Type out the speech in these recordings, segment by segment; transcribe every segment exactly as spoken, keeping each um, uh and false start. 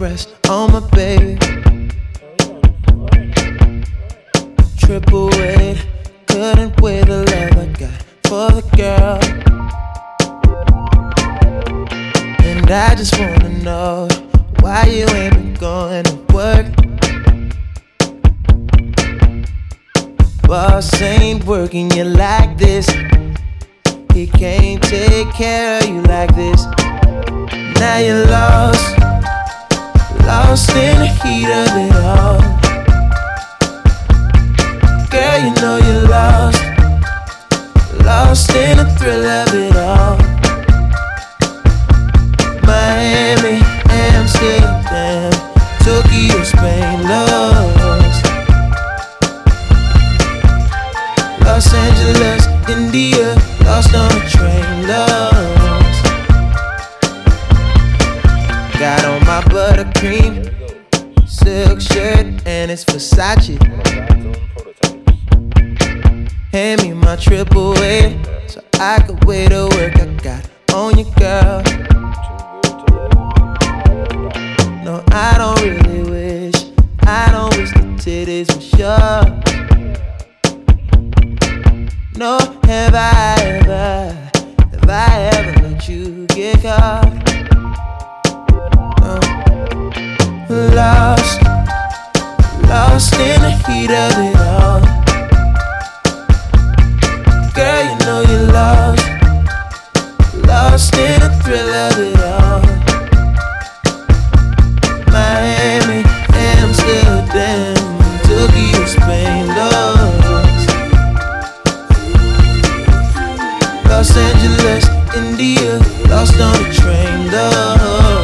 press on my baby. Triple weight, couldn't weigh the love I got for the girl. And I just wanna know why you ain't been going to work. Boss ain't working you like this. He can't take care of you like this. Now you're lost, lost in the heat of it all. Girl, you know you're lost, lost in the thrill of it all. Miami, Amsterdam, Tokyo, Spain, lost. Los Angeles, India, lost on a train, lost. Got on my buttercream silk shirt and it's Versace. Hand me my triple A so I could weigh the work I got on you, girl. No, I don't really wish, I don't wish the titties were sure. No, have I ever, have I ever let you get caught? No. Lost, lost in the heat of it all. Girl, you know you're lost, lost in the thrill of it all. Miami, Amsterdam, Tokyo, Spain, lost. Los Angeles, India, lost on the train, lost.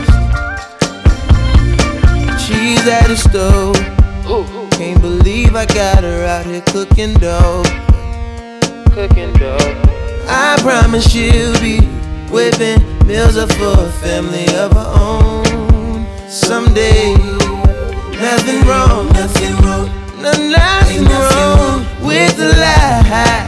She's at the stove, can't believe I got her out here cooking dough. Cooking dough. I promise she'll be whipping meals up for a family of her own someday. Nothing wrong, nothing wrong, no, nothing wrong with the lie.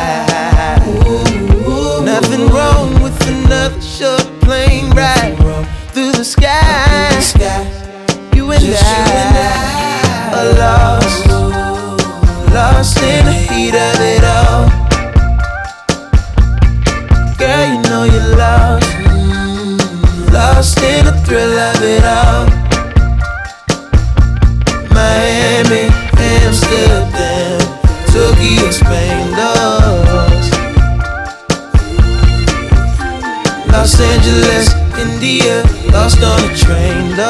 Nothing wrong with another short plane ride through the sky. You and I are lost, lost in the heat of it all. Girl, you know you're lost, lost in the thrill of it all. Miami, Amsterdam, Tokyo, Spain, lost. Los Angeles, India, lost on a train, lost.